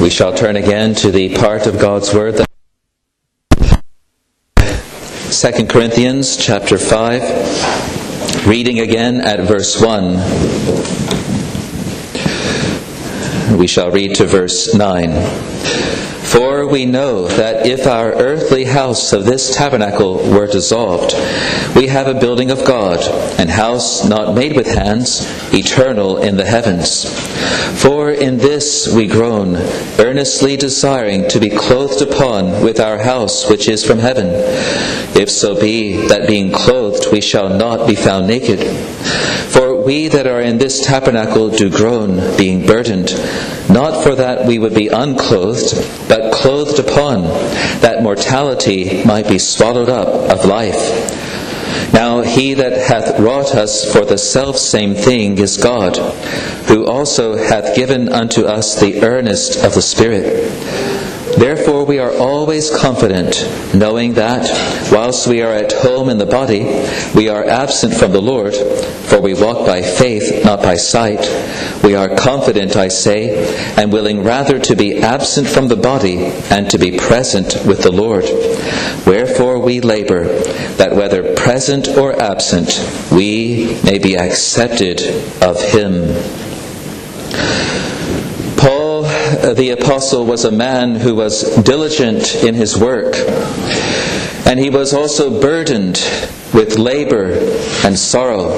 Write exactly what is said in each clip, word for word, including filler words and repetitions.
We shall turn again to the part of God's Word that Second Corinthians chapter five, reading again at verse one. We shall read to verse nine. For we know that if our earthly house of this tabernacle were dissolved, we have a building of God, an house not made with hands, eternal in the heavens. For in this we groan, earnestly desiring to be clothed upon with our house which is from heaven, if so be that being clothed we shall not be found naked. For we that are in this tabernacle do groan, being burdened, not for that we would be unclothed, but clothed upon, that mortality might be swallowed up of life. Now he that hath wrought us for the selfsame thing is God, who also hath given unto us the earnest of the Spirit. Therefore we are always confident, knowing that, whilst we are at home in the body, we are absent from the Lord, for we walk by faith, not by sight. We are confident, I say, and willing rather to be absent from the body, and to be present with the Lord. Wherefore we labor, that whether present or absent, we may be accepted of Him. Paul, the apostle, was a man who was diligent in his work, and he was also burdened with labor and sorrow.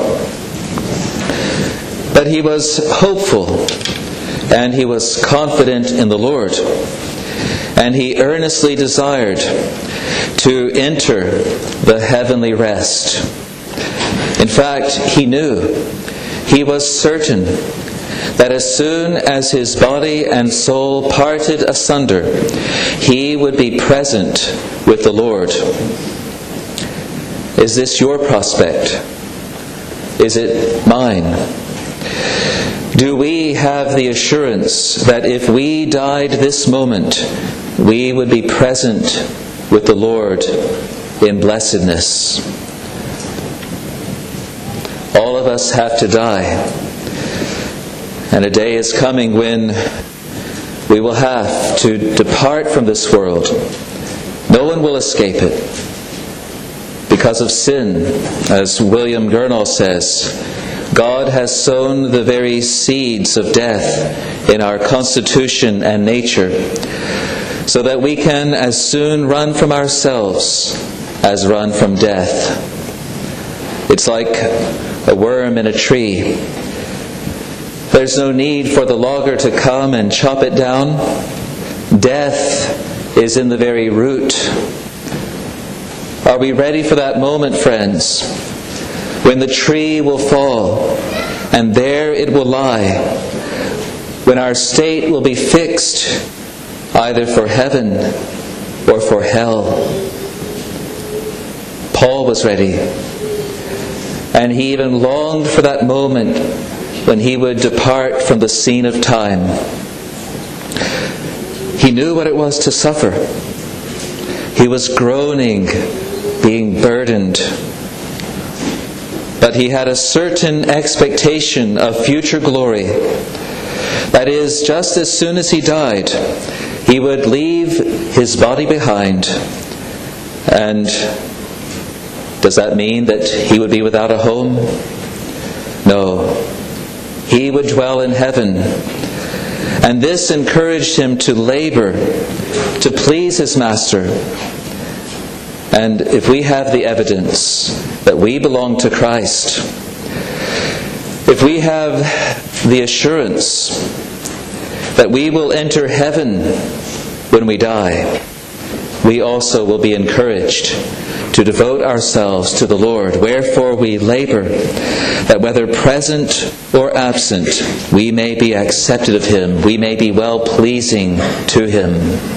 But he was hopeful, and he was confident in the Lord, and he earnestly desired to enter the heavenly rest. In fact, he knew, he was certain, that as soon as his body and soul parted asunder, he would be present with the Lord. Is this your prospect? Is it mine? Do we have the assurance that if we died this moment, we would be present with the Lord in blessedness? All of us have to die. And a day is coming when we will have to depart from this world. No one will escape it. Because of sin, as William Gurnall says, God has sown the very seeds of death in our constitution and nature, so that we can as soon run from ourselves as run from death. It's like a worm in a tree. There's no need for the logger to come and chop it down. Death is in the very root. Are we ready for that moment, friends, when the tree will fall and there it will lie, when our state will be fixed either for heaven or for hell? Paul was ready, and he even longed for that moment when he would depart from the scene of time. He knew what it was to suffer. He was groaning, being burdened. But he had a certain expectation of future glory. That is, just as soon as he died, he would leave his body behind. And does that mean that he would be without a home? No. He would dwell in heaven. And this encouraged him to labor, to please his Master. And if we have the evidence that we belong to Christ, if we have the assurance that we will enter heaven when we die, we also will be encouraged to devote ourselves to the Lord. Wherefore we labor, that whether present or absent, we may be accepted of Him, we may be well-pleasing to Him.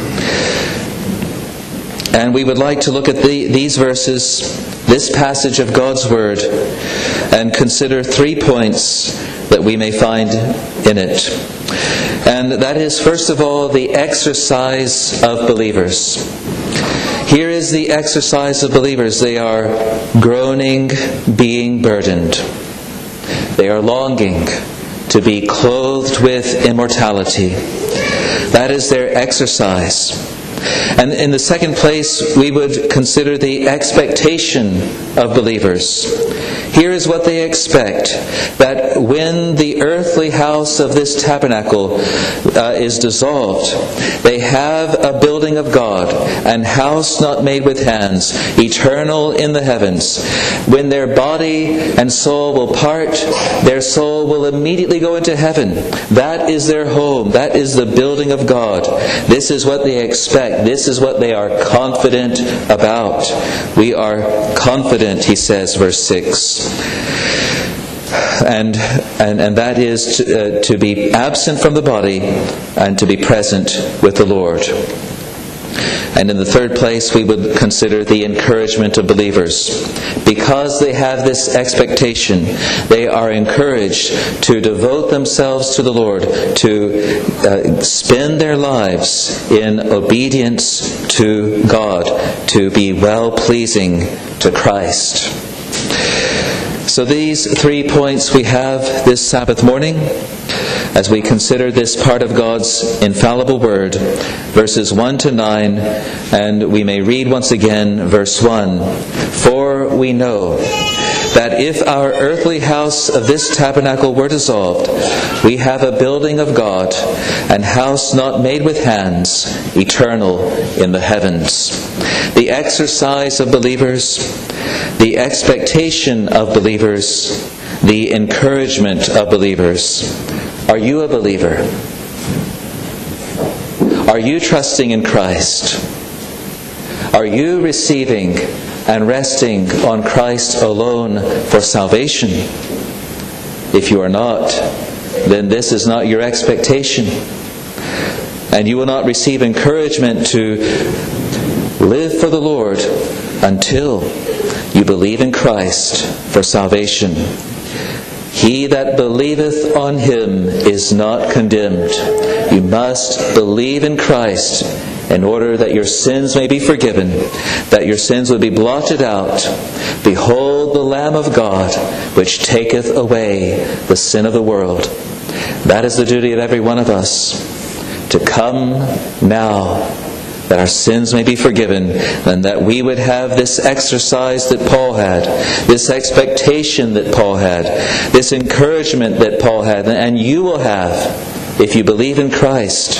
And we would like to look at the, these verses, this passage of God's Word, and consider three points that we may find in it. And that is, first of all, the exercise of believers. Here is the exercise of believers. They are groaning, being burdened. They are longing to be clothed with immortality. That is their exercise. And in the second place, we would consider the expectation of believers. Here is what they expect, that when the earthly house of this tabernacle uh, is dissolved, they have a building of God, an house not made with hands, eternal in the heavens. When their body and soul will part, their soul will immediately go into heaven. That is their home. That is the building of God. This is what they expect. This is what they are confident about. We are confident, he says, verse six. And and, and that is to, uh, to be absent from the body and to be present with the Lord. And in the third place, we would consider the encouragement of believers. Because they have this expectation, they are encouraged to devote themselves to the Lord, to uh, spend their lives in obedience to God, to be well-pleasing to Christ. So these three points we have this Sabbath morning as we consider this part of God's infallible Word, verses one to nine, and we may read once again verse one. For we know that if our earthly house of this tabernacle were dissolved, we have a building of God, an house not made with hands, eternal in the heavens. The exercise of believers, the expectation of believers, the encouragement of believers. Are you a believer? Are you trusting in Christ? Are you receiving and resting on Christ alone for salvation? If you are not, then this is not your expectation. And you will not receive encouragement to live for the Lord until you believe in Christ for salvation. He that believeth on him is not condemned. You must believe in Christ in order that your sins may be forgiven, that your sins will be blotted out. Behold the Lamb of God, which taketh away the sin of the world. That is the duty of every one of us, to come now, that our sins may be forgiven, and that we would have this exercise that Paul had, this expectation that Paul had, this encouragement that Paul had, and you will have if you believe in Christ.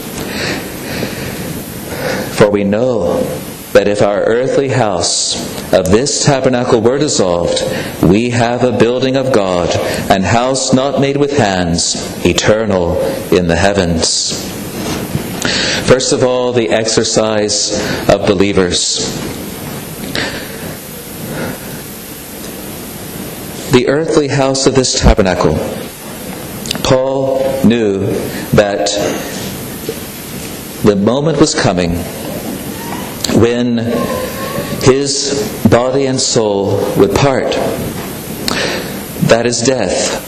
For we know that if our earthly house of this tabernacle were dissolved, we have a building of God, an house not made with hands, eternal in the heavens. First of all, the exercise of believers. The earthly house of this tabernacle. Paul knew that the moment was coming when his body and soul would part. That is death.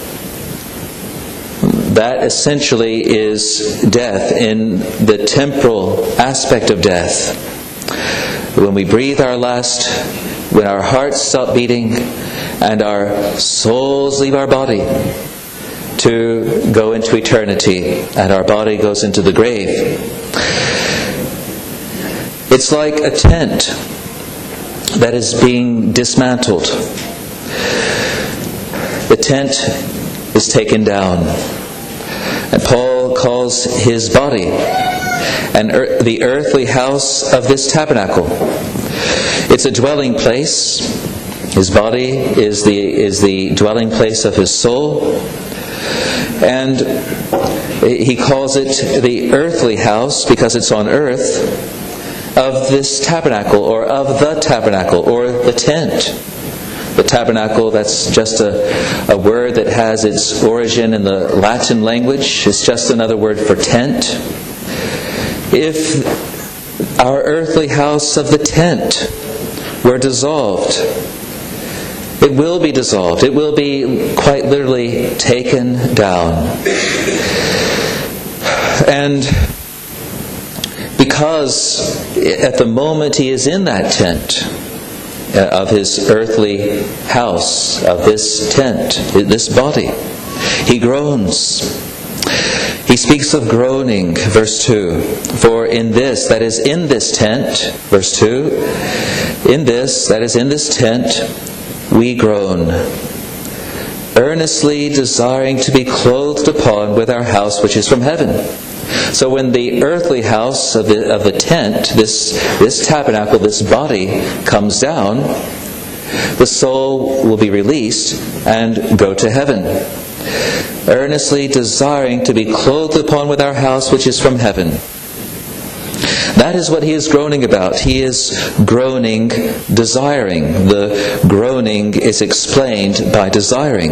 That essentially is death in the temporal aspect of death. When we breathe our last, when our hearts stop beating and our souls leave our body to go into eternity and our body goes into the grave. It's like a tent that is being dismantled. The tent is taken down. And Paul calls his body and er- the earthly house of this tabernacle. It's a dwelling place. His body is the is the dwelling place of his soul. And he calls it the earthly house because it's on earth of this tabernacle, or of the tabernacle, or the tent. The tabernacle, that's just a, a word that has its origin in the Latin language. It's just another word for tent. If our earthly house of the tent were dissolved, it will be dissolved. It will be quite literally taken down. And because at the moment he is in that tent, of his earthly house, of this tent, this body, he groans. He He speaks of groaning, verse two. For in this, that is in this tent, verse two, in this, that is in this tent, we groan, earnestly desiring to be clothed upon with our house which is from heaven. So when the earthly house of the, of the tent, this, this tabernacle, this body, comes down, the soul will be released and go to heaven. Earnestly desiring to be clothed upon with our house which is from heaven. That is what he is groaning about. He is groaning, desiring. The groaning is explained by desiring.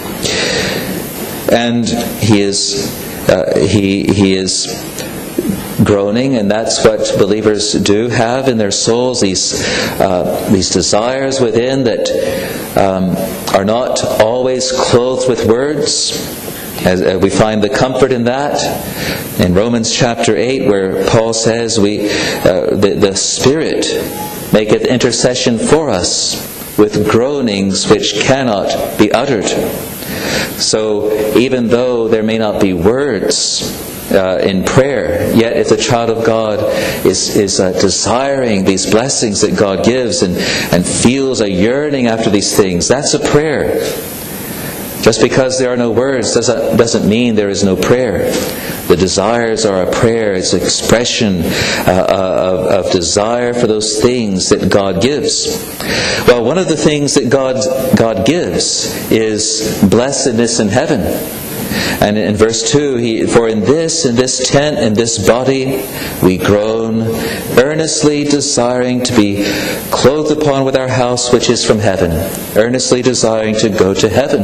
And he is uh, he he is groaning, and that's what believers do have in their souls, these uh, these desires within that um, are not always clothed with words. As uh, we find the comfort in that in Romans chapter eight, where Paul says, "We uh, the, the Spirit maketh intercession for us with groanings which cannot be uttered." So even though there may not be words uh, in prayer, yet if the child of God is is uh, desiring these blessings that God gives and and feels a yearning after these things, that's a prayer. Just because there are no words doesn't, doesn't mean there is no prayer. The desires are a prayer. It's an expression uh, of, of desire for those things that God gives. Well, one of the things that God, God gives is blessedness in heaven. And in verse two, he, for in this, in this tent, in this body, we groan, earnestly desiring to be clothed upon with our house which is from heaven. Earnestly desiring to go to heaven.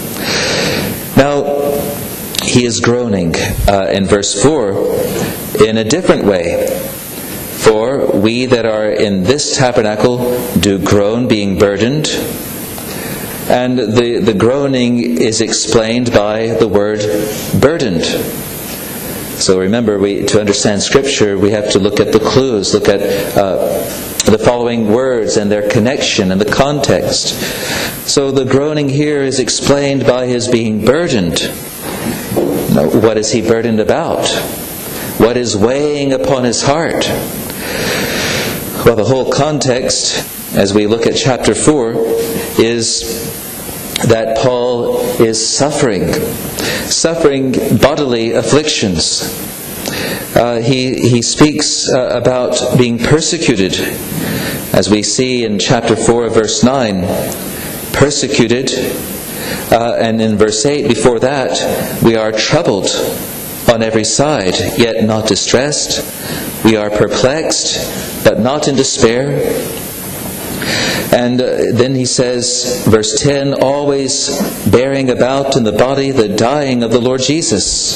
Now, he is groaning uh, in verse four in a different way. For we that are in this tabernacle do groan, being burdened. And the, the groaning is explained by the word burdened. So remember, we to understand Scripture, we have to look at the clues, look at uh, the following words and their connection and the context. So the groaning here is explained by his being burdened. Now, what is he burdened about? What is weighing upon his heart? Well, the whole context, as we look at chapter four, is that Paul is suffering, suffering bodily afflictions. Uh, he he speaks uh, about being persecuted, as we see in chapter four, verse nine. Persecuted, uh, and in verse eight, before that, we are troubled on every side, yet not distressed. We are perplexed, but not in despair. And uh, then he says, verse ten, always bearing about in the body the dying of the Lord Jesus.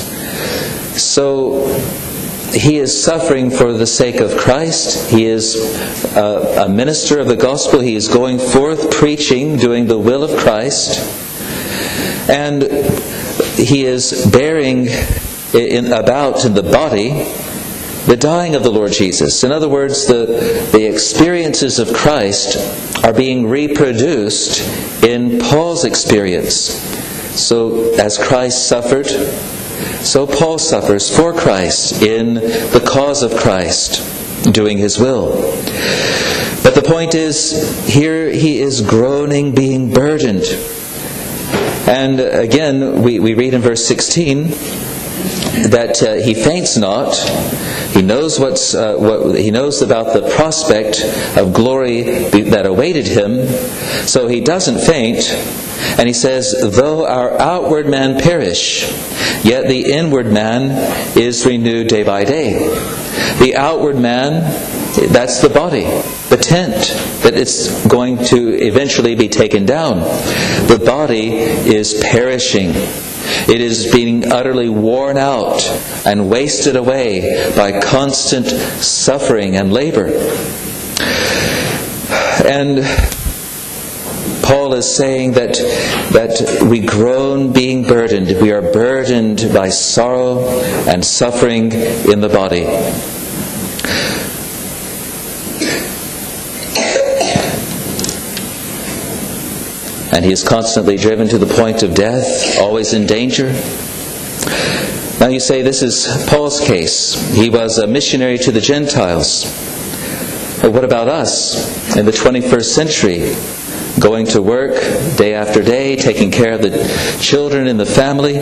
So he is suffering for the sake of Christ. He is uh, a minister of the gospel. He is going forth preaching, doing the will of Christ. And he is bearing in, about in the body the dying of the Lord Jesus. In other words, the, the experiences of Christ are being reproduced in Paul's experience. So as Christ suffered, so Paul suffers for Christ in the cause of Christ, doing his will. But the point is, here he is groaning, being burdened. And again, we, we read in verse sixteen that uh, he faints not. He knows what's uh, what he knows about the prospect of glory that awaited him, so he doesn't faint. And he says, though our outward man perish, yet the inward man is renewed day by day. The outward man, that's the body, the tent, that it's going to eventually be taken down. The body is perishing. It is being utterly worn out and wasted away by constant suffering and labor. And Paul is saying that that we groan being burdened. We are burdened by sorrow and suffering in the body. And he is constantly driven to the point of death, always in danger. Now Now you say this is Paul's case. He was a missionary to the Gentiles. But what about us in the twenty-first century? Going to work day after day, taking care of the children in the family.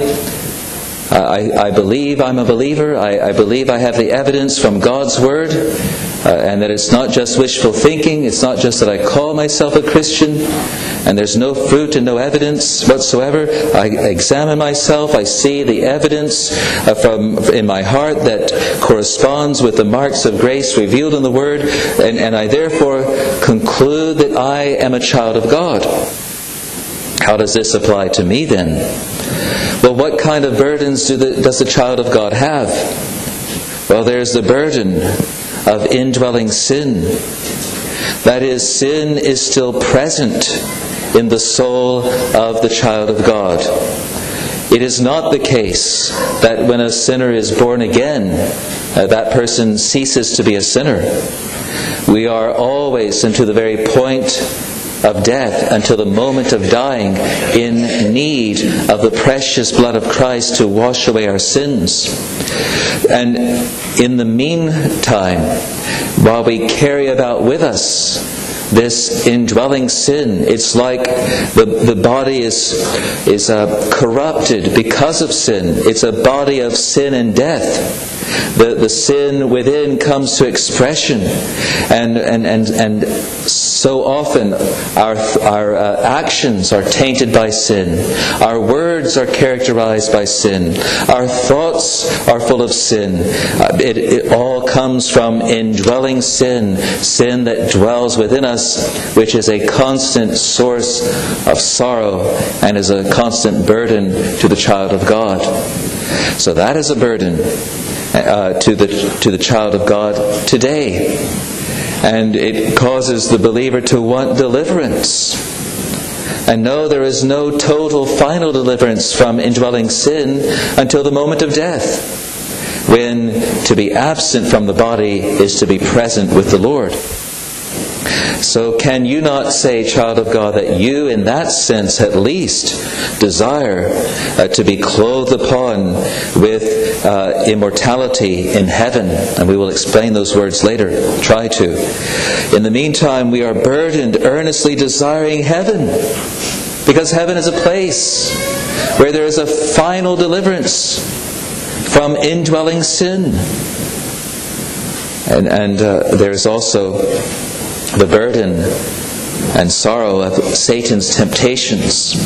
I, I believe I'm a believer. I, I believe I have the evidence from God's Word. Uh, and that it's not just wishful thinking. It's not just that I call myself a Christian and there's no fruit and no evidence whatsoever. I examine myself. I see the evidence uh, from in my heart that corresponds with the marks of grace revealed in the Word. And, and I therefore conclude that I am a child of God. How does this apply to me then? Well, what kind of burdens do the, does the child of God have? Well, there's the burden of indwelling sin. That is, sin is still present in the soul of the child of God. It is not the case that when a sinner is born again, uh, that person ceases to be a sinner. We are always, and to the very point of death, until the moment of dying, in need of the precious blood of Christ to wash away our sins. And in the meantime, while we carry about with us this indwelling sin, it's like the, the body is, is uh, corrupted because of sin. It's a body of sin and death. The, the sin within comes to expression, and and and, and so often our our uh, actions are tainted by sin. Our words are characterized by sin. Our thoughts are full of sin. Uh, it, it all comes from indwelling sin, sin that dwells within us, which is a constant source of sorrow and is a constant burden to the child of God. So that is a burden Uh, to the to the child of God today, and it causes the believer to want deliverance. And no, there is no total final deliverance from indwelling sin until the moment of death, when to be absent from the body is to be present with the Lord. So can you not say, child of God, that you in that sense at least desire uh, to be clothed upon with uh, immortality in heaven? And we will explain those words later. Try to. In the meantime, we are burdened, earnestly desiring heaven. Because heaven is a place where there is a final deliverance from indwelling sin. And, and uh, there is also the burden and sorrow of Satan's temptations.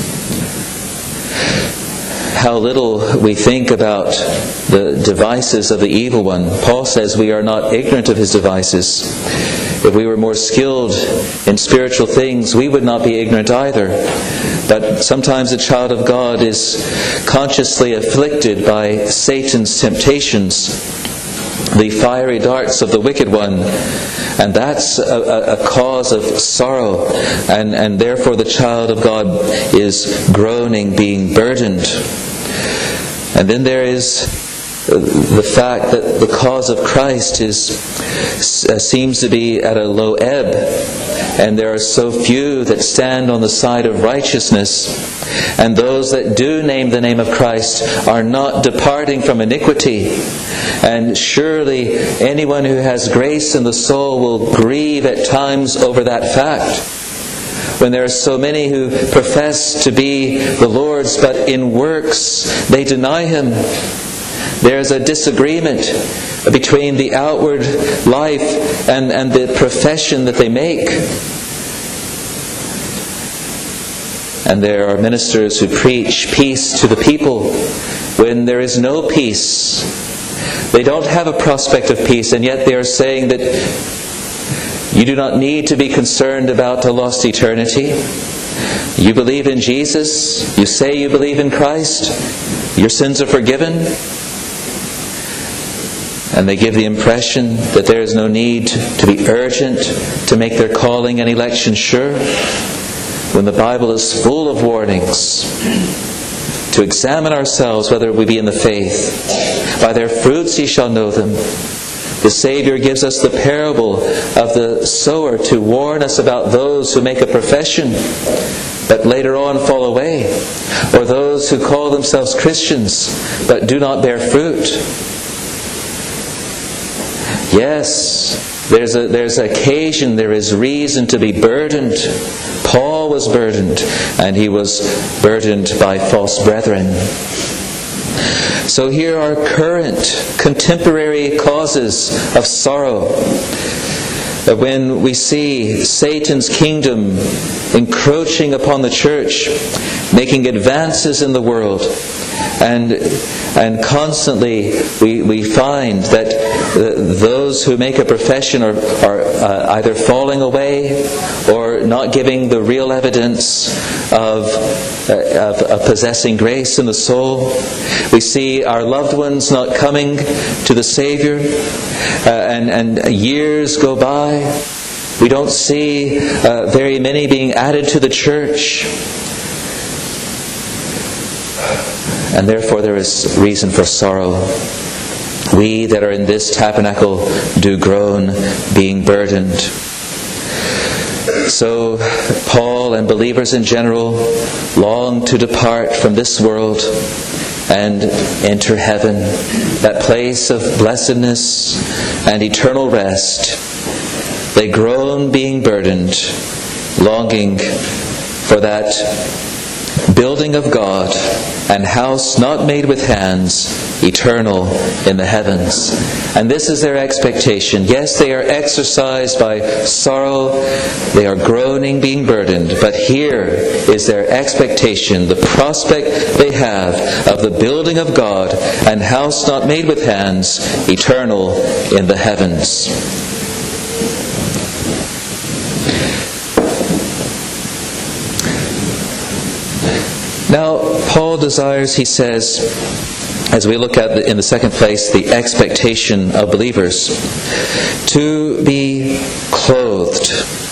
How little we think about the devices of the evil one. Paul says we are not ignorant of his devices. If we were more skilled in spiritual things, we would not be ignorant either. But sometimes a child of God is consciously afflicted by Satan's temptations, the fiery darts of the wicked one. And that's a, a cause of sorrow. And, and therefore the child of God is groaning, being burdened. And then there is the fact that the cause of Christ is uh, seems to be at a low ebb. And there are so few that stand on the side of righteousness. And those that do name the name of Christ are not departing from iniquity. And surely anyone who has grace in the soul will grieve at times over that fact. When there are so many who profess to be the Lord's, but in works they deny Him. There's a disagreement between the outward life and, and the profession that they make. And there are ministers who preach peace to the people when there is no peace. They don't have a prospect of peace, and yet they are saying that you do not need to be concerned about a lost eternity. You believe in Jesus. You say you believe in Christ. Your sins are forgiven. And they give the impression that there is no need to be urgent to make their calling and election sure, when the Bible is full of warnings to examine ourselves whether we be in the faith. By their fruits ye shall know them. The Savior gives us the parable of the sower to warn us about those who make a profession. but later on fall away, or those who call themselves Christians but do not bear fruit. Yes, there's a there's occasion, there is reason to be burdened. Paul was burdened, and he was burdened by false brethren. So here are current, contemporary causes of sorrow. When we see Satan's kingdom encroaching upon the church, making advances in the world, and and constantly we we find that those who make a profession are, are uh, either falling away or not giving the real evidence of, uh, of, of possessing grace in the soul. We see our loved ones not coming to the Savior, uh, and, and years go by. We don't see uh, very many being added to the church. And therefore there is reason for sorrow. We that are in this tabernacle do groan, being burdened. So Paul and believers in general long to depart from this world and enter heaven, that place of blessedness and eternal rest. They groan, being burdened, longing for that building of God and house not made with hands, eternal in the heavens. And this is their expectation. Yes, they are exercised by sorrow. They are groaning, being burdened. But here is their expectation, the prospect they have of the building of God and house not made with hands, eternal in the heavens. Now, Paul desires, he says, as we look at the, in the second place, the expectation of believers, to be clothed.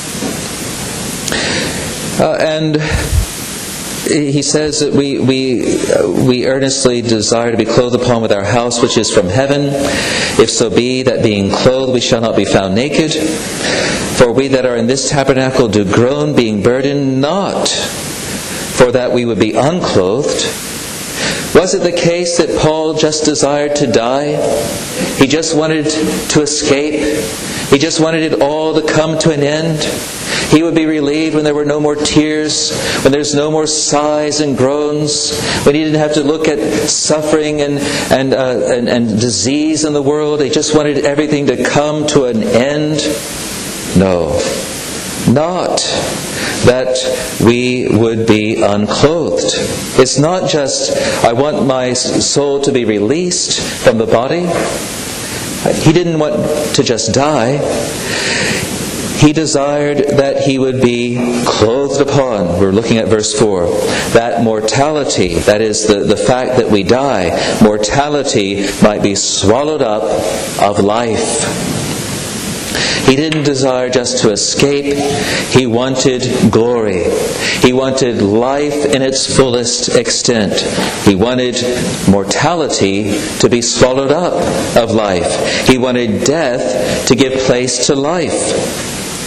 Uh, and he says that we we we earnestly desire to be clothed upon with our house which is from heaven, if so be that being clothed we shall not be found naked. For we that are in this tabernacle do groan, being burdened, not for that we would be unclothed. Was it the case that Paul just desired to die? He just wanted to escape? He just wanted it all to come to an end? He would be relieved when there were no more tears, when there's no more sighs and groans, when he didn't have to look at suffering and and, uh, and, and disease in the world. He just wanted everything to come to an end? No. Not that we would be unclothed. It's not just, I want my soul to be released from the body. He didn't want to just die. He desired that he would be clothed upon. We're looking at verse four. That mortality, that is the, the fact that we die, mortality might be swallowed up of life. He didn't desire just to escape. He wanted glory. He wanted life in its fullest extent. He wanted mortality to be swallowed up of life. He wanted death to give place to life.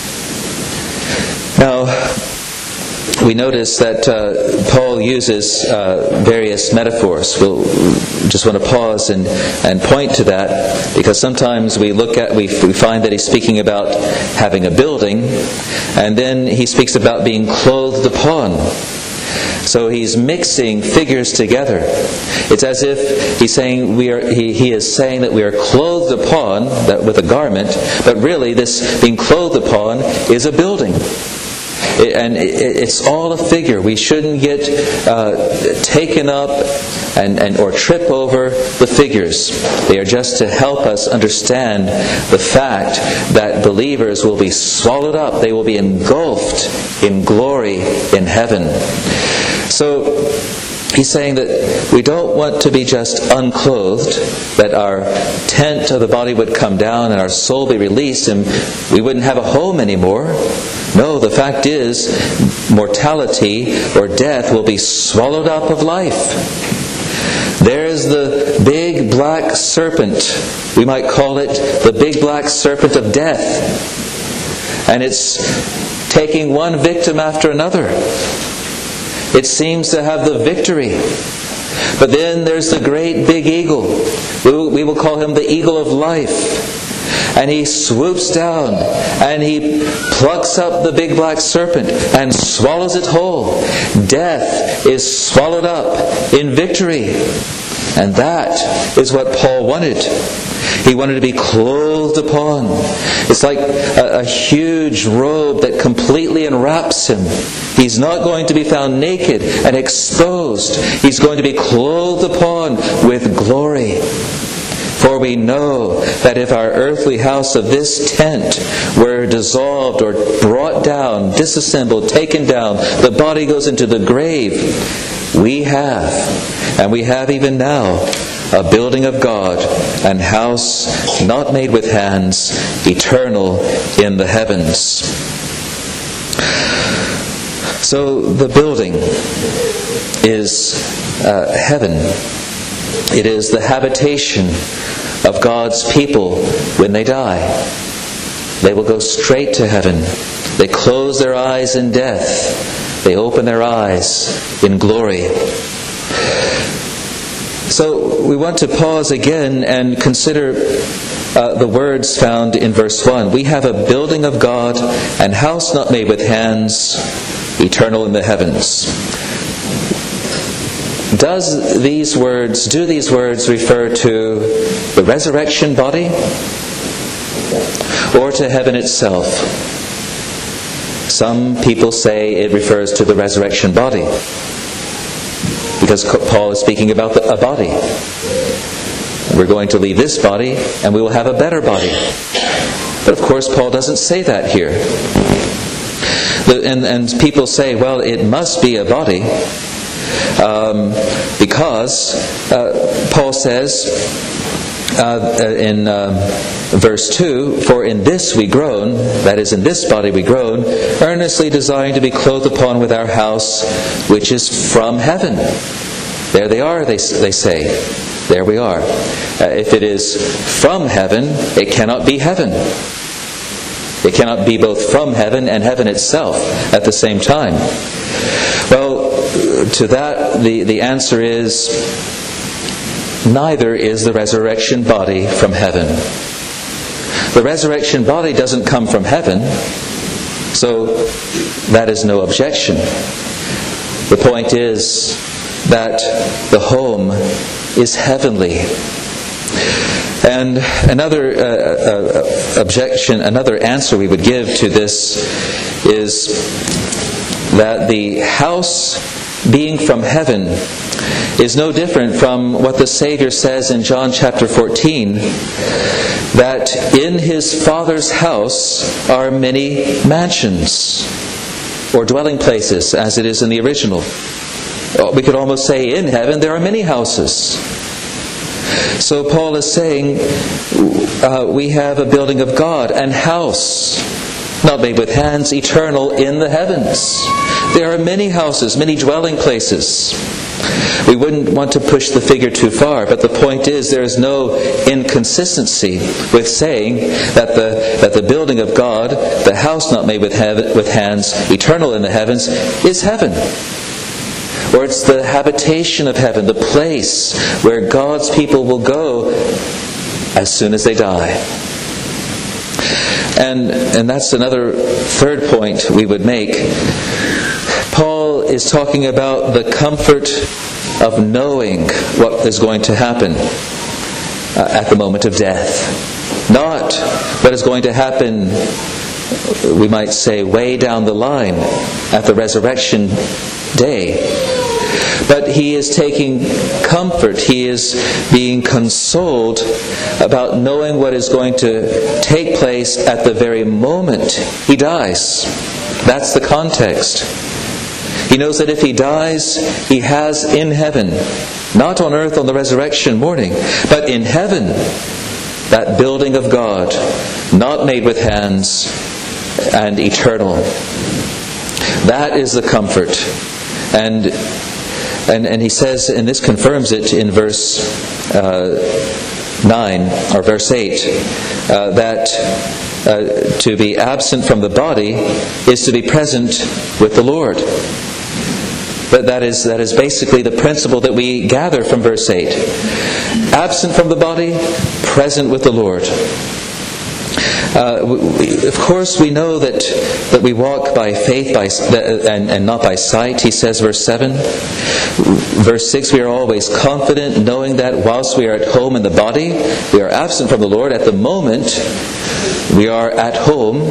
Now, we notice that uh, Paul uses uh, various metaphors. We'll just want to pause and, and point to that, because sometimes we look at we, we find that he's speaking about having a building, and then he speaks about being clothed upon. So he's mixing figures together. It's as if he's saying we are. He, he is saying that we are clothed upon that with a garment, but really this being clothed upon is a building. It, and it, it's all a figure. We shouldn't get uh, taken up and, and or trip over the figures. They are just to help us understand the fact that believers will be swallowed up. They will be engulfed in glory in heaven. So he's saying that we don't want to be just unclothed, that our tent of the body would come down and our soul be released and we wouldn't have a home anymore. No, the fact is, mortality or death will be swallowed up of life. There's the big black serpent. We might call it the big black serpent of death. And it's taking one victim after another. It seems to have the victory. But then there's the great big eagle. We will, we will call him the eagle of life. And he swoops down and he plucks up the big black serpent and swallows it whole. Death is swallowed up in victory. And that is what Paul wanted. He wanted to be clothed upon. It's like a, a huge robe that completely enwraps him. He's not going to be found naked and exposed. He's going to be clothed upon with glory. For we know that if our earthly house of this tent were dissolved or brought down, disassembled, taken down, the body goes into the grave, we have, and we have even now, a building of God, an house not made with hands, eternal in the heavens. So the building is uh, heaven. It is the habitation of God's people when they die. They will go straight to heaven. They close their eyes in death. They open their eyes in glory. So we want to pause again and consider uh, the words found in verse one. We have a building of God, an house not made with hands, eternal in the heavens. Does these words, do these words refer to the resurrection body or to heaven itself? Some people say it refers to the resurrection body, because Paul is speaking about the, a body. We're going to leave this body and we will have a better body. But of course Paul doesn't say that here. The, and, and people say, well, it must be a body. Um, because uh, Paul says uh, in um, verse two, for in this we groan, that is, in this body we groan, earnestly desiring to be clothed upon with our house, which is from heaven. There they are, they, they say. There we are. Uh, if it is from heaven, it cannot be heaven. It cannot be both from heaven and heaven itself at the same time. Well, to that, the, the answer is, neither is the resurrection body from heaven. The resurrection body doesn't come from heaven, so that is no objection. The point is that the home is heavenly. And another uh, uh, objection, another answer we would give to this is that the house being from heaven is no different from what the Savior says in John chapter fourteen, that in His Father's house are many mansions, or dwelling places, as it is in the original. We could almost say in heaven there are many houses. So Paul is saying uh, we have a building of God, an house not made with hands, eternal in the heavens. There are many houses, many dwelling places. We wouldn't want to push the figure too far, but the point is there is no inconsistency with saying that the that the building of God, the house not made with heaven, with hands, eternal in the heavens, is heaven. Or it's the habitation of heaven, the place where God's people will go as soon as they die. And and that's another third point we would make. Paul is talking about the comfort of knowing what is going to happen uh, at the moment of death. Not what is going to happen, we might say, way down the line at the resurrection day. But he is taking comfort, he is being consoled about knowing what is going to take place at the very moment he dies. That's the context. He knows that if he dies, he has in heaven, not on earth on the resurrection morning, but in heaven, that building of God, not made with hands and eternal. That is the comfort. And And, and he says, and this confirms it in verse uh, nine, or verse eight, uh, that uh, to be absent from the body is to be present with the Lord. But that is, that is basically the principle that we gather from verse eight. Absent from the body, present with the Lord. Uh, we, of course, we know that, that we walk by faith by, and, and not by sight. He says, verse seven. Verse six, we are always confident, knowing that whilst we are at home in the body, we are absent from the Lord. At the moment, we are at home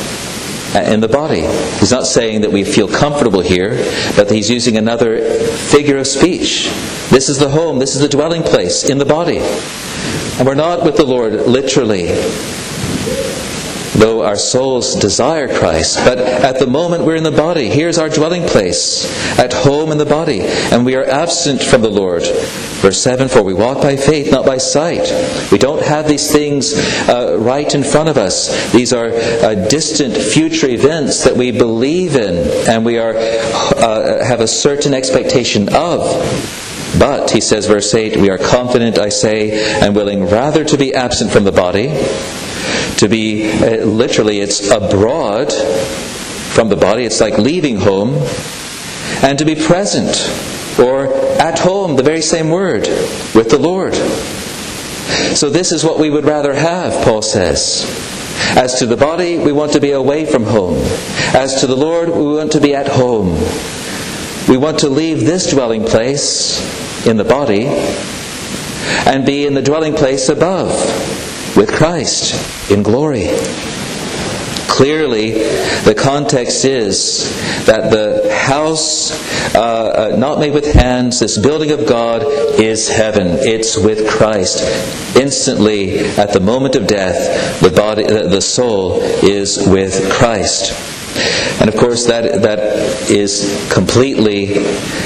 in the body. He's not saying that we feel comfortable here, but he's using another figure of speech. This is the home, this is the dwelling place in the body. And we're not with the Lord literally, though our souls desire Christ. But at the moment we're in the body. Here's our dwelling place, at home in the body. And we are absent from the Lord. Verse seven, for we walk by faith, not by sight. We don't have these things uh, right in front of us. These are uh, distant future events that we believe in and we are uh, have a certain expectation of. But, he says, verse eight, we are confident, I say, and willing rather to be absent from the body, to be, uh, literally, it's abroad from the body. It's like leaving home. And to be present, or at home, the very same word, with the Lord. So this is what we would rather have, Paul says. As to the body, we want to be away from home. As to the Lord, we want to be at home. We want to leave this dwelling place in the body and be in the dwelling place above, with Christ in glory. Clearly, the context is that the house, uh, uh, not made with hands, this building of God is heaven. It's with Christ. Instantly, at the moment of death, the body, the soul is with Christ. And of course, that that is completely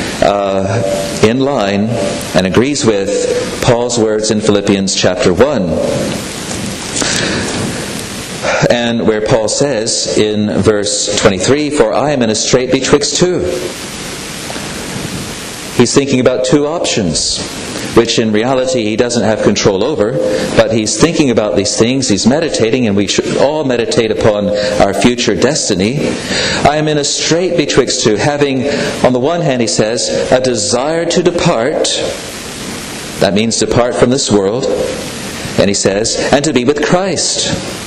uh, in line and agrees with Paul's words in Philippians chapter one. And where Paul says in verse twenty-three, for I am in a strait betwixt two. He's thinking about two options, which in reality he doesn't have control over, but he's thinking about these things, he's meditating, and we should all meditate upon our future destiny. I am in a strait betwixt two, having, on the one hand, he says, a desire to depart. That means depart from this world. And he says, and to be with Christ,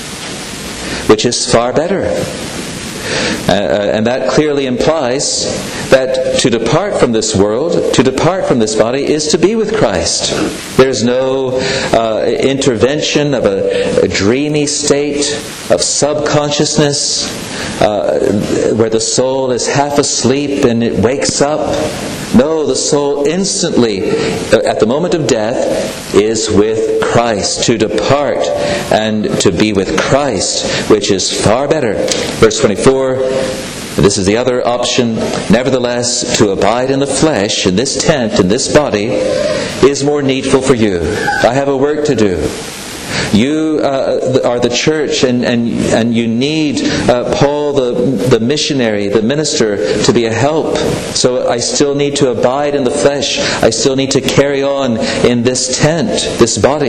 which is far better. Uh, and that clearly implies that to depart from this world, to depart from this body, is to be with Christ. There's no uh, intervention of a, a dreamy state of subconsciousness uh, where the soul is half asleep and it wakes up. No, the soul instantly, at the moment of death, is with Christ. To depart and to be with Christ, which is far better. Verse twenty-four, this is the other option. Nevertheless, to abide in the flesh, in this tent, in this body, is more needful for you. I have a work to do. You uh, are the church, and, and, and you need uh, Paul, the, the missionary, the minister, to be a help. So I still need to abide in the flesh. I still need to carry on in this tent, this body.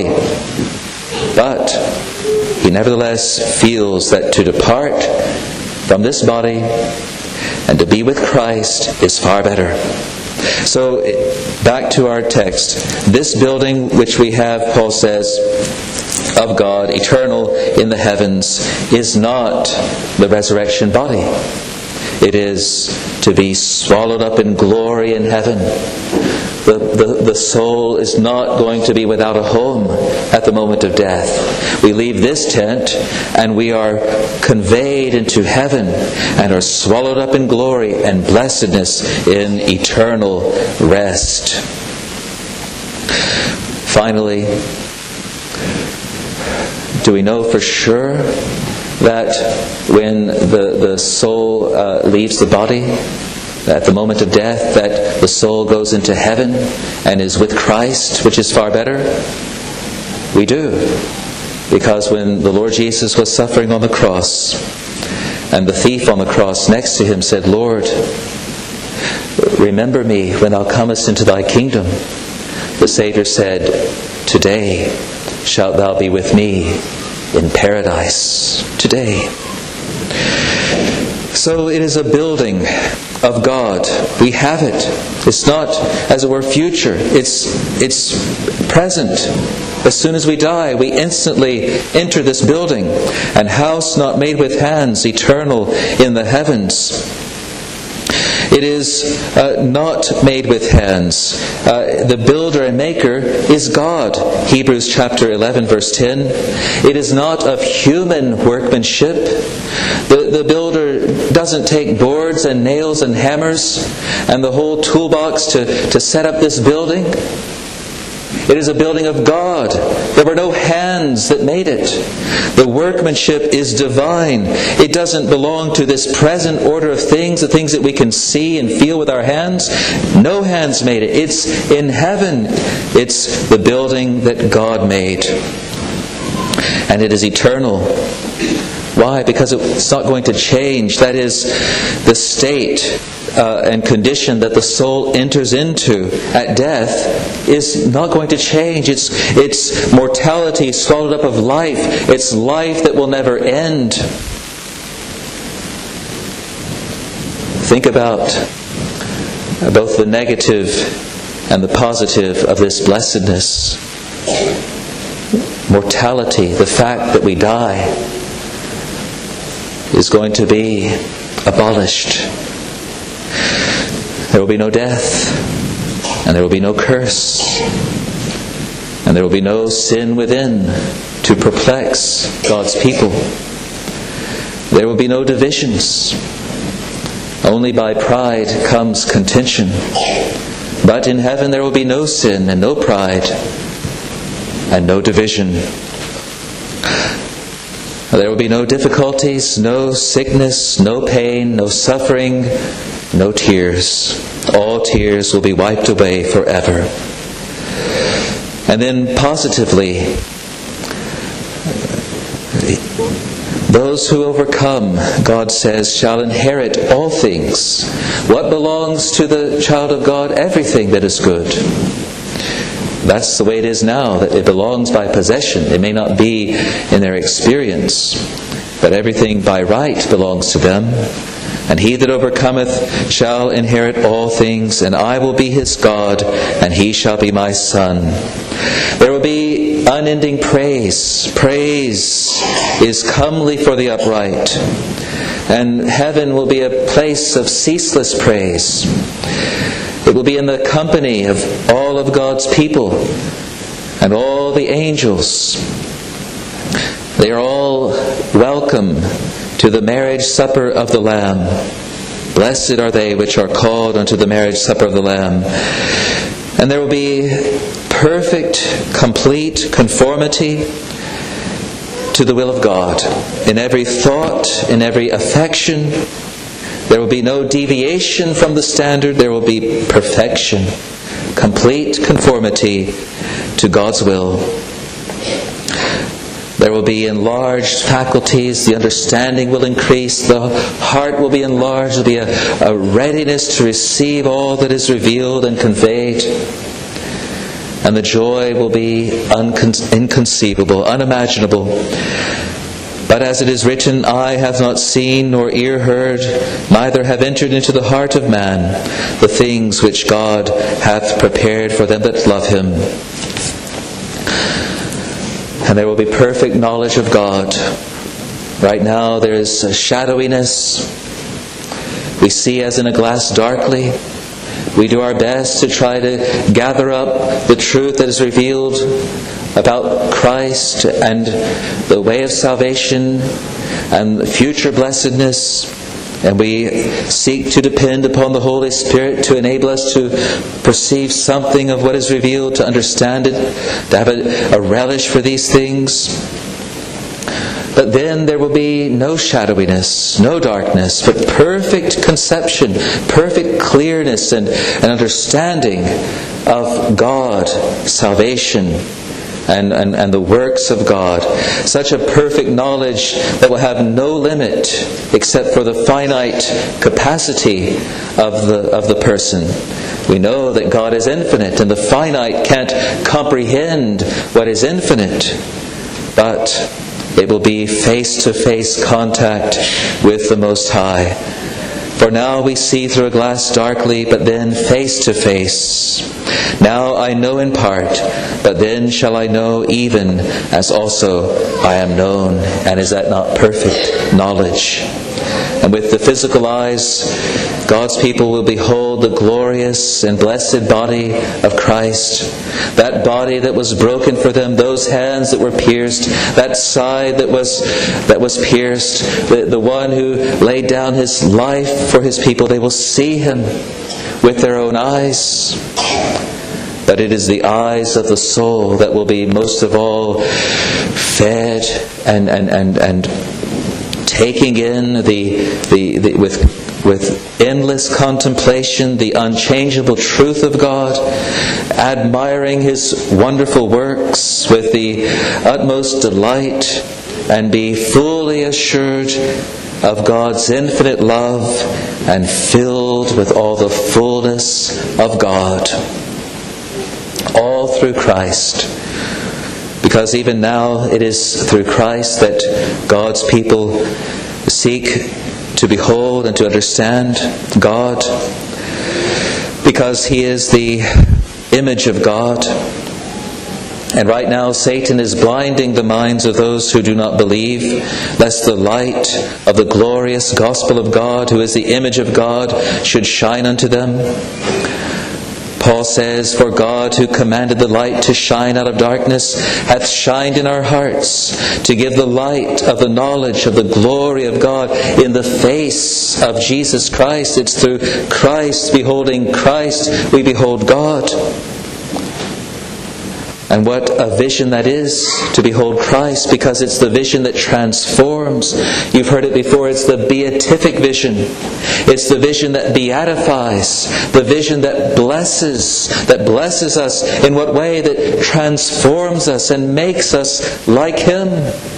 But he nevertheless feels that to depart from this body and to be with Christ is far better. So back to our text. This building which we have, Paul says, of God, eternal in the heavens, is not the resurrection body. It is to be swallowed up in glory in heaven. The, the, the soul is not going to be without a home at the moment of death. We leave this tent and we are conveyed into heaven and are swallowed up in glory and blessedness in eternal rest. Finally, do we know for sure that when the, the soul uh, leaves the body, at the moment of death, that the soul goes into heaven and is with Christ, which is far better? We do. Because when the Lord Jesus was suffering on the cross, and the thief on the cross next to him said, Lord, remember me when thou comest into thy kingdom, the Savior said, today shalt thou be with me in paradise. Today. So it is a building of God. We have it. It's not, as it were, future. It's, it's present. As soon as we die, we instantly enter this building. An house not made with hands, eternal in the heavens. It is uh, not made with hands. Uh, the builder and maker is God. Hebrews chapter eleven verse ten. It is not of human workmanship. The, the builder doesn't take boards and nails and hammers and the whole toolbox to, to set up this building. It is a building of God. There were no hands that made it. The workmanship is divine. It doesn't belong to this present order of things, the things that we can see and feel with our hands. No hands made it. It's in heaven. It's the building that God made. And it is eternal. Why? Because it's not going to change. That is the state uh, and condition that the soul enters into at death is not going to change. It's, it's mortality swallowed up of life. It's life that will never end. Think about both the negative and the positive of this blessedness. Mortality, the fact that we die, is going to be abolished. There will be no death, and there will be no curse, and there will be no sin within to perplex God's people. There will be no divisions. Only by pride comes contention. But in heaven there will be no sin and no pride and no division. There will be no difficulties, no sickness, no pain, no suffering, no tears. All tears will be wiped away forever. And then positively, those who overcome, God says, shall inherit all things. What belongs to the child of God? Everything that is good. That's the way it is now, that it belongs by possession. It may not be in their experience, but everything by right belongs to them. And he that overcometh shall inherit all things, and I will be his God, and he shall be my son. There will be unending praise. Praise is comely for the upright. And heaven will be a place of ceaseless praise. It will be in the company of all of God's people and all the angels. They are all welcome to the marriage supper of the Lamb. Blessed are they which are called unto the marriage supper of the Lamb. And there will be perfect, complete conformity to the will of God. In every thought, in every affection, there will be no deviation from the standard. There will be perfection, complete conformity to God's will. There will be enlarged faculties. The understanding will increase. The heart will be enlarged. There will be a, a readiness to receive all that is revealed and conveyed. And the joy will be uncon- inconceivable, unimaginable. But as it is written, eye hath not seen, nor ear heard, neither have entered into the heart of man the things which God hath prepared for them that love him. And there will be perfect knowledge of God. Right now there is a shadowiness. We see as in a glass darkly. We do our best to try to gather up the truth that is revealed about Christ and the way of salvation and future blessedness. And we seek to depend upon the Holy Spirit to enable us to perceive something of what is revealed, to understand it, to have a, a relish for these things. But then there will be no shadowiness, no darkness, but perfect conception, perfect clearness and, and understanding of God, salvation, and, and, and the works of God. Such a perfect knowledge that will have no limit except for the finite capacity of the, of the person. We know that God is infinite, and the finite can't comprehend what is infinite. But it will be face-to-face contact with the Most High. For now we see through a glass darkly, but then face to face. Now I know in part, but then shall I know even as also I am known. And is that not perfect knowledge? And with the physical eyes, God's people will behold the glorious and blessed body of Christ. That body that was broken for them, those hands that were pierced, that side that was that was pierced, the, the one who laid down his life for his people. They will see him with their own eyes. But it is the eyes of the soul that will be most of all fed and and and, and taking in the, the, the with with endless contemplation the unchangeable truth of God, admiring His wonderful works with the utmost delight, and be fully assured of God's infinite love and filled with all the fullness of God. All through Christ. Because even now it is through Christ that God's people seek to behold and to understand God, because He is the image of God. And right now Satan is blinding the minds of those who do not believe, lest the light of the glorious gospel of God, who is the image of God, should shine unto them. Paul says, "For God, who commanded the light to shine out of darkness, hath shined in our hearts, to give the light of the knowledge of the glory of God in the face of Jesus Christ." It's through Christ, beholding Christ, we behold God. And what a vision that is, to behold Christ, because it's the vision that transforms. You've heard it before, it's the beatific vision. It's the vision that beatifies, the vision that blesses, that blesses us. In what way? That transforms us and makes us like Him.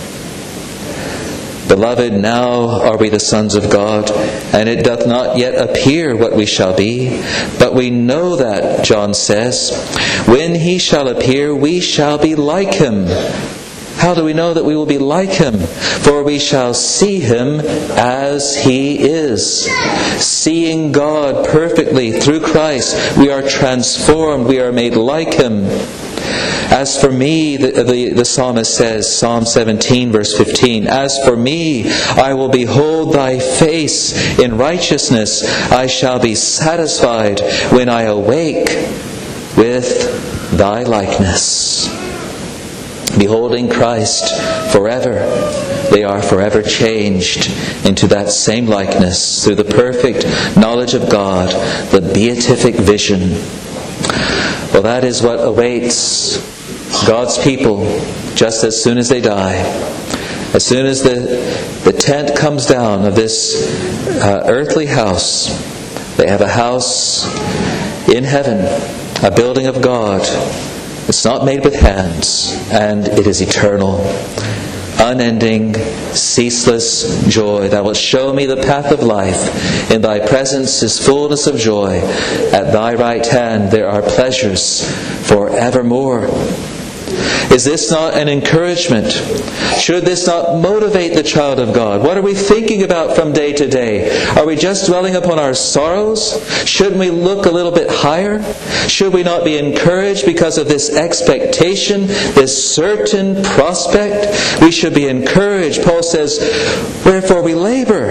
Beloved, now are we the sons of God, and it doth not yet appear what we shall be. But we know that, John says, when He shall appear, we shall be like Him. How do we know that we will be like Him? For we shall see Him as He is. Seeing God perfectly through Christ, we are transformed, we are made like Him. As for me, the, the, the psalmist says, Psalm seventeen, verse fifteen, "As for me, I will behold Thy face in righteousness. I shall be satisfied when I awake with Thy likeness." Beholding Christ forever, they are forever changed into that same likeness through the perfect knowledge of God, the beatific vision. Well, that is what awaits God's people just as soon as they die. As soon as the, the tent comes down of this uh, earthly house, they have a house in heaven, a building of God. It's not made with hands, and it is eternal. Unending, ceaseless joy. Thou wilt show me the path of life. In Thy presence is fullness of joy. At Thy right hand there are pleasures forevermore. Is this not an encouragement? Should this not motivate the child of God? What are we thinking about from day to day? Are we just dwelling upon our sorrows? Shouldn't we look a little bit higher? Should we not be encouraged because of this expectation, this certain prospect? We should be encouraged. Paul says, "Wherefore we labor."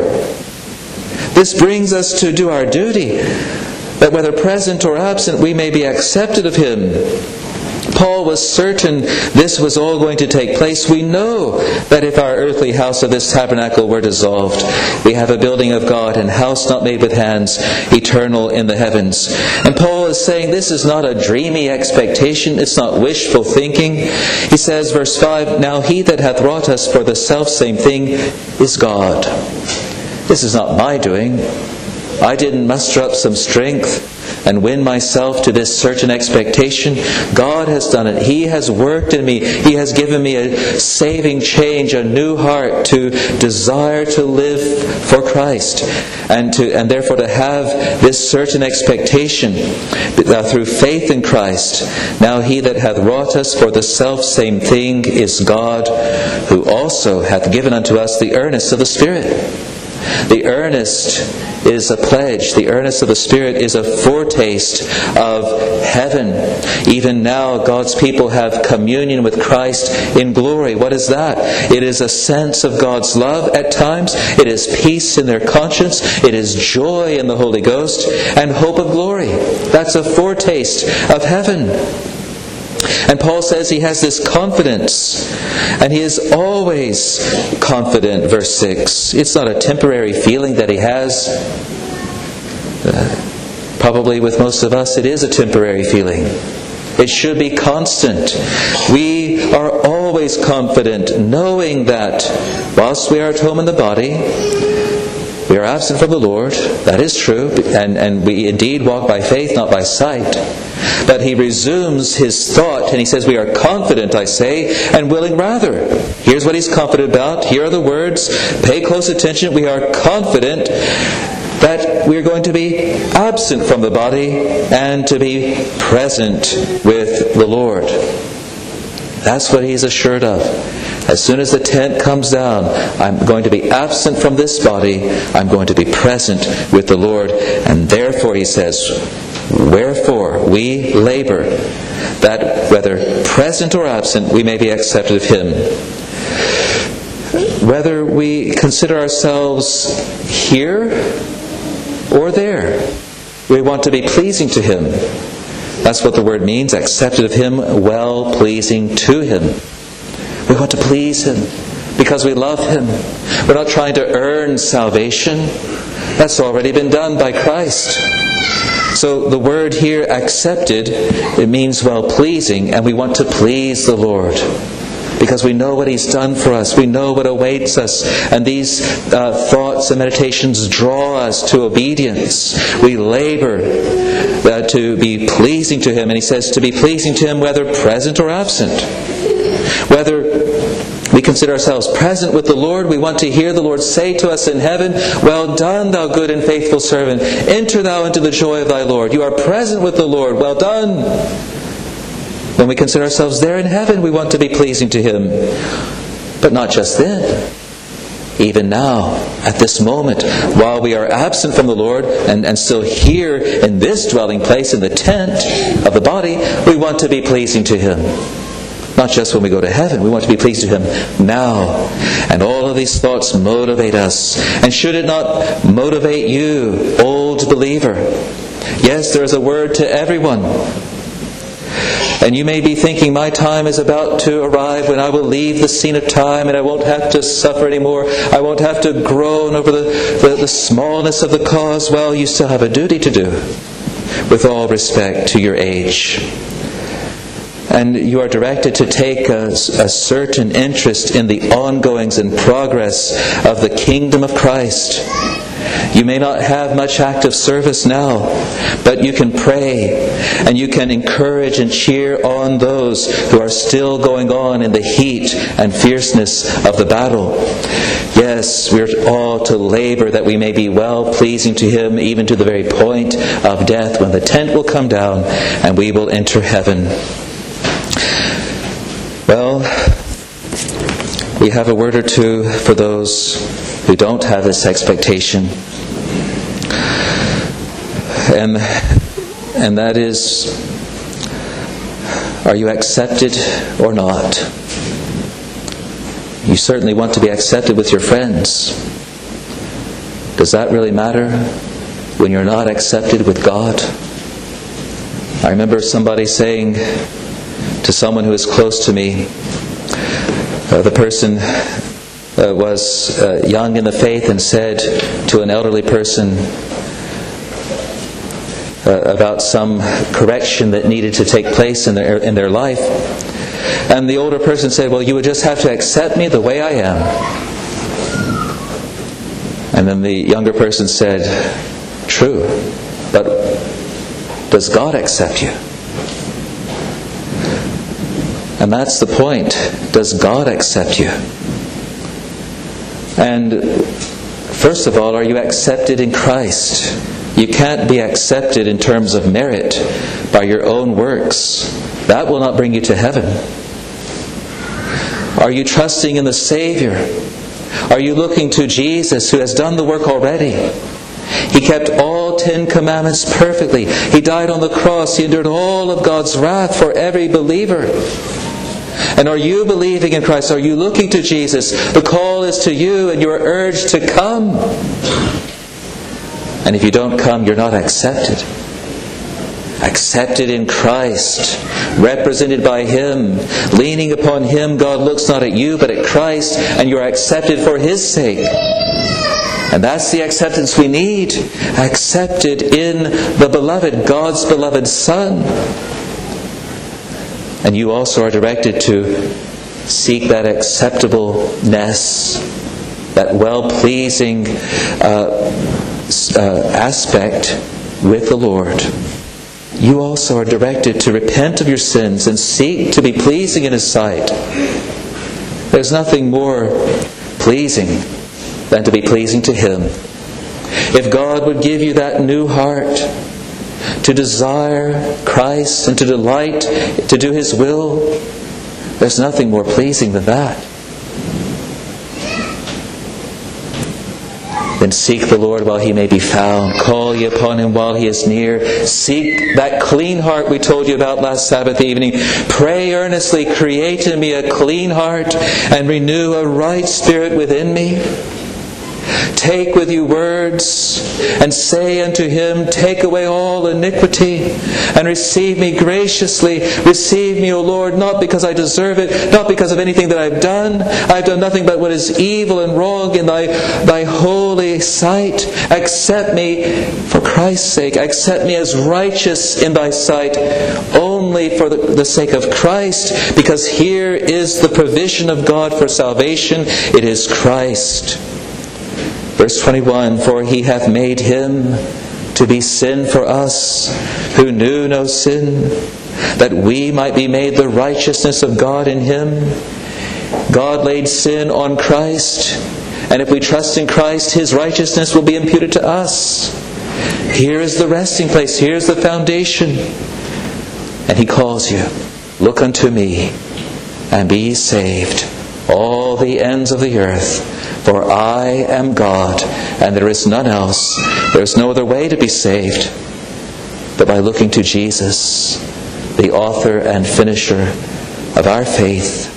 This brings us to do our duty, that whether present or absent we may be accepted of Him. Paul was certain this was all going to take place. We know that if our earthly house of this tabernacle were dissolved, we have a building of God, and house not made with hands, eternal in the heavens. And Paul is saying this is not a dreamy expectation. It's not wishful thinking. He says, verse five, "Now He that hath wrought us for the selfsame thing is God." This is not my doing. I didn't muster up some strength and win myself to this certain expectation. God has done it. He has worked in me. He has given me a saving change, a new heart to desire to live for Christ, and to and therefore to have this certain expectation uh, through faith in Christ. Now He that hath wrought us for the selfsame thing is God, who also hath given unto us the earnest of the Spirit. The earnest is a pledge. The earnest of the Spirit is a foretaste of heaven. Even now, God's people have communion with Christ in glory. What is that? It is a sense of God's love at times. It is peace in their conscience. It is joy in the Holy Ghost and hope of glory. That's a foretaste of heaven. And Paul says he has this confidence, and he is always confident, verse six. It's not a temporary feeling that he has. Uh, probably with most of us it is a temporary feeling. It should be constant. We are always confident, knowing that whilst we are at home in the body, we are absent from the Lord. That is true, and, and we indeed walk by faith, not by sight. But he resumes his thought, and he says, we are confident, I say, and willing rather. Here's what he's confident about. Here are the words. Pay close attention. We are confident that we are going to be absent from the body and to be present with the Lord. That's what he's assured of. As soon as the tent comes down, I'm going to be absent from this body. I'm going to be present with the Lord. And therefore, he says, wherefore we labor, that whether present or absent, we may be accepted of him. Whether we consider ourselves here or there, we want to be pleasing to him. That's what the word means, accepted of him, well pleasing to him. We want to please him because we love him. We're not trying to earn salvation. That's already been done by Christ. So the word here, accepted, it means well-pleasing, and we want to please the Lord because we know what he's done for us. We know what awaits us. And these uh, thoughts and meditations draw us to obedience. We labor uh, to be pleasing to him. And he says to be pleasing to him whether present or absent. Whether we consider ourselves present with the Lord, we want to hear the Lord say to us in heaven, well done, thou good and faithful servant. Enter thou into the joy of thy Lord. You are present with the Lord. Well done. When we consider ourselves there in heaven, we want to be pleasing to him. But not just then. Even now, at this moment, while we are absent from the Lord and, and still here in this dwelling place, in the tent of the body, we want to be pleasing to him. Not just when we go to heaven, we want to be pleased to him now. And all of these thoughts motivate us. And should it not motivate you, old believer? Yes, there is a word to everyone. And you may be thinking, my time is about to arrive when I will leave the scene of time and I won't have to suffer anymore. I won't have to groan over the, the, the smallness of the cause. Well, you still have a duty to do, with all respect to your age. And you are directed to take a, a certain interest in the ongoings and progress of the kingdom of Christ. You may not have much active service now, but you can pray and you can encourage and cheer on those who are still going on in the heat and fierceness of the battle. Yes, we are all to labor that we may be well pleasing to him, even to the very point of death, when the tent will come down and we will enter heaven. Well, we have a word or two for those who don't have this expectation. And, and that is, are you accepted or not? You certainly want to be accepted with your friends. Does that really matter when you're not accepted with God? I remember somebody saying to someone who is close to me, uh, the person uh, was uh, young in the faith and said to an elderly person uh, about some correction that needed to take place in their in their life, and the older person said, well, you would just have to accept me the way I am. And then the younger person said, true, but does God accept you? And that's the point. Does God accept you? And first of all, are you accepted in Christ? You can't be accepted in terms of merit by your own works. That will not bring you to heaven. Are you trusting in the Savior? Are you looking to Jesus who has done the work already? He kept all Ten Commandments perfectly. He died on the cross. He endured all of God's wrath for every believer. And are you believing in Christ? Are you looking to Jesus? The call is to you and you are urged to come. And if you don't come, you're not accepted. Accepted in Christ, represented by Him, leaning upon Him. God looks not at you but at Christ, and you're accepted for His sake. And that's the acceptance we need. Accepted in the beloved, God's beloved Son. And you also are directed to seek that acceptableness, that well-pleasing uh, uh, aspect with the Lord. You also are directed to repent of your sins and seek to be pleasing in His sight. There's nothing more pleasing than to be pleasing to Him. If God would give you that new heart to desire Christ and to delight to do His will, there's nothing more pleasing than that. Then seek the Lord while He may be found. Call ye upon Him while He is near. Seek that clean heart we told you about last Sabbath evening. Pray earnestly, create in me a clean heart and renew a right spirit within me. Take with you words and say unto Him, take away all iniquity and receive me graciously. Receive me, O Lord, not because I deserve it, not because of anything that I've done. I've done nothing but what is evil and wrong in thy, thy holy sight. Accept me for Christ's sake. Accept me as righteous in thy sight only for the, the sake of Christ, because here is the provision of God for salvation. It is Christ. Verse twenty-one, for He hath made Him to be sin for us, who knew no sin, that we might be made the righteousness of God in Him. God laid sin on Christ, and if we trust in Christ, His righteousness will be imputed to us. Here is the resting place, here is the foundation. And He calls you, look unto me, and be saved, all the ends of the earth. For I am God, and there is none else. There is no other way to be saved but by looking to Jesus, the author and finisher of our faith.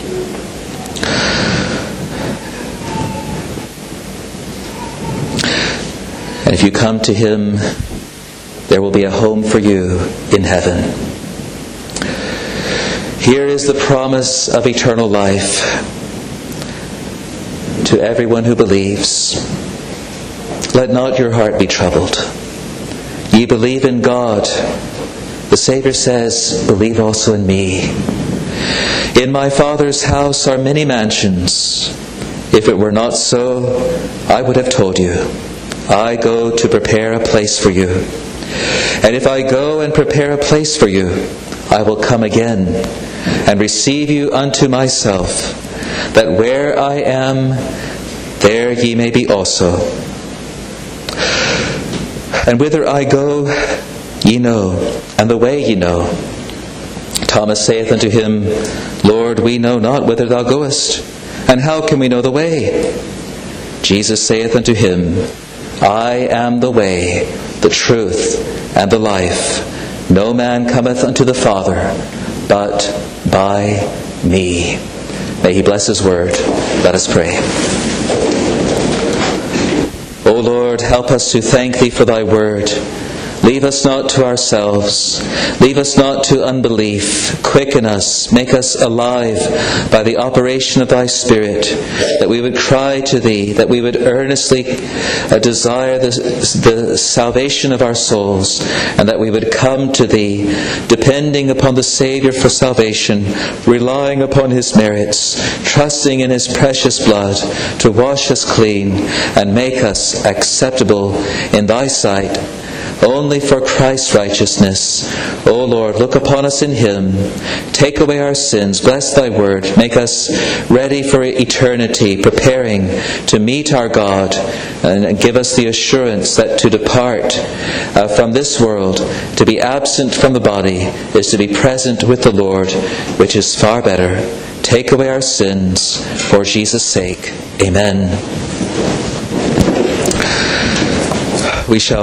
And if you come to Him, there will be a home for you in heaven. Here is the promise of eternal life to everyone who believes. Let not your heart be troubled. Ye believe in God. The Savior says, believe also in me. In my Father's house are many mansions. If it were not so, I would have told you. I go to prepare a place for you. And if I go and prepare a place for you, I will come again and receive you unto myself, that where I am, there ye may be also. And whither I go, ye know, and the way ye know. Thomas saith unto Him, Lord, we know not whither thou goest, and how can we know the way? Jesus saith unto him, I am the way, the truth, and the life. No man cometh unto the Father, but by me. May He bless His word. Let us pray. O Lord, help us to thank Thee for Thy word. Leave us not to ourselves. Leave us not to unbelief. Quicken us. Make us alive by the operation of Thy Spirit, that we would cry to Thee, that we would earnestly uh, desire the, the salvation of our souls, and that we would come to Thee, depending upon the Savior for salvation, relying upon His merits, trusting in His precious blood to wash us clean and make us acceptable in Thy sight, only for Christ's righteousness. O Lord, look upon us in Him. Take away our sins. Bless Thy word. Make us ready for eternity, preparing to meet our God, and give us the assurance that to depart uh, from this world, to be absent from the body, is to be present with the Lord, which is far better. take away our sins. For Jesus' sake. Amen. We shall